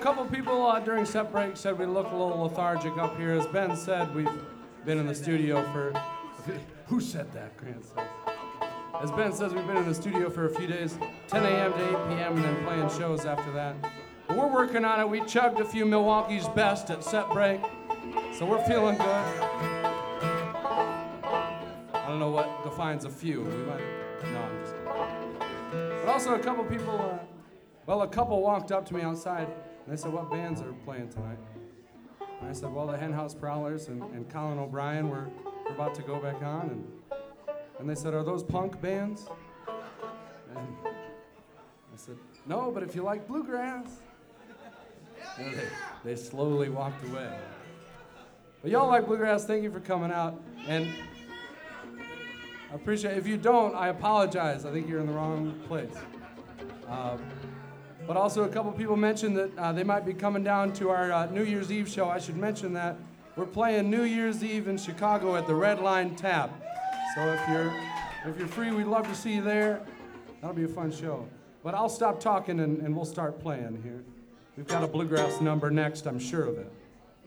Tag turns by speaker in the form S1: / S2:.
S1: couple people during set break said we look a little lethargic up here. As Ben said, we've been in the studio for... Who said that, Grant says? As Ben says, we've been in the studio for a few days, 10 a.m. to 8 p.m., and then playing shows after that. But we're working on it. We chugged a few Milwaukee's best at set break, so we're feeling good. I don't know what defines a few. We might... No, I'm just kidding. But also a couple people... a couple walked up to me outside, and they said, what bands are playing tonight? And I said, well, the Hen House Prowlers and Colin O'Brien were about to go back on, and they said, are those punk bands? And I said, no, but if you like bluegrass. And they slowly walked away. But y'all like bluegrass, thank you for coming out, and I appreciate it. If you don't, I apologize. I think you're in the wrong place. But also a couple people mentioned that they might be coming down to our New Year's Eve show. I should mention that we're playing New Year's Eve in Chicago at the Red Line Tap. So if you're free, we'd love to see you there. That'll be a fun show. But I'll stop talking and we'll start playing here. We've got a bluegrass number next, I'm sure of it.